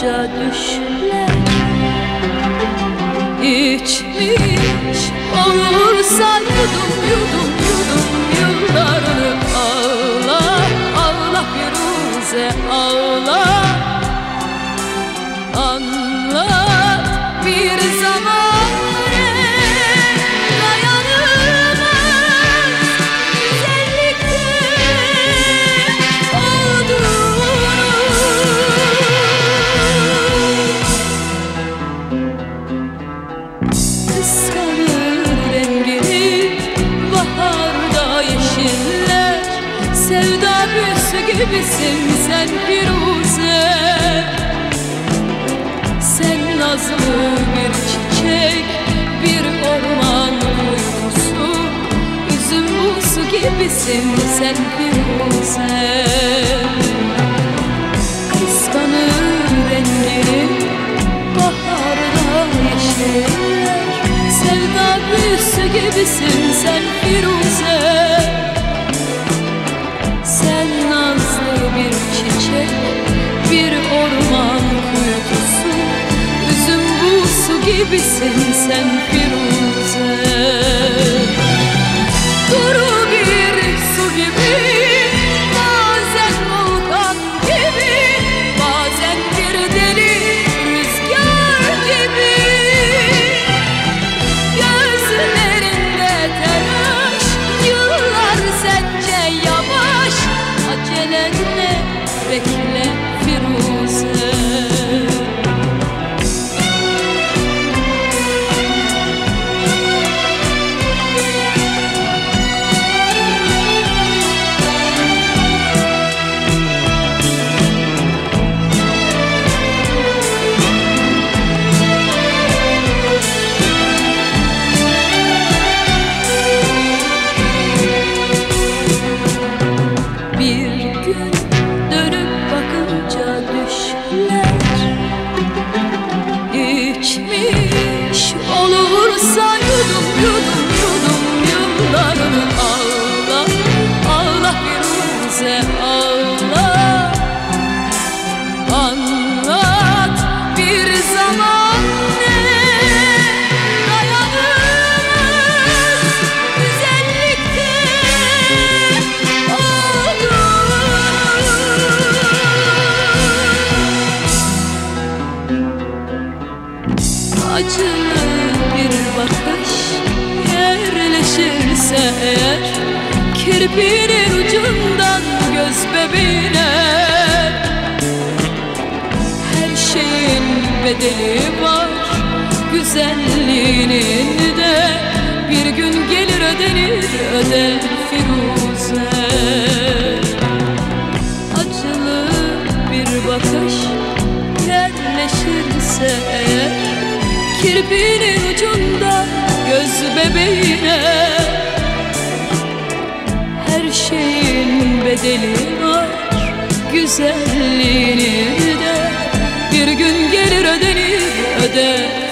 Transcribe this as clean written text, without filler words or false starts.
bakınca düşler içmiş olursa yudum yudum yudum yıllarını ağla ağla Firuze ağla. Anla bir zaman dayanılmaz güzellikte olduğunu. Kıskanır rengini baharda yeşiller, sevda büyüsü gibisin sen Firuze. Sen nazlı bir çiçek, bir orman uykusu, üzüm buğusu gibisin sen Firuze. Kıskanır rengini baharda yeşiller, sevda büyüsü gibisin sen Firuze. Sen nazlı bir çiçek, bir orman kuytusu, üzüm buğusu gibisin sen Firuze. Duru bir su gibi, bazen volkan gibi, bazen bir deli rüzgar gibi. Gözlerinde telaş, yıllar sence yavaş, acelenle bekle Firuze. İçmiş olursa yudum yudum yudum yıllarını ağla ağla Firuze ağla. Anlat bir zaman dayanılmaz güzellikte acılı bir bakış yerleşirse eğer, kirpinin ucundan göz bebeğine. Her şeyin bedeli var, güzelliğinin de bir gün gelir ödenir öder Firuze. Acılı bir bakış yerleşirse eğer, kirpinin ucunda göz bebeğine. Her şeyin bedeli var, güzelliğini de bir gün gelir ödenir öder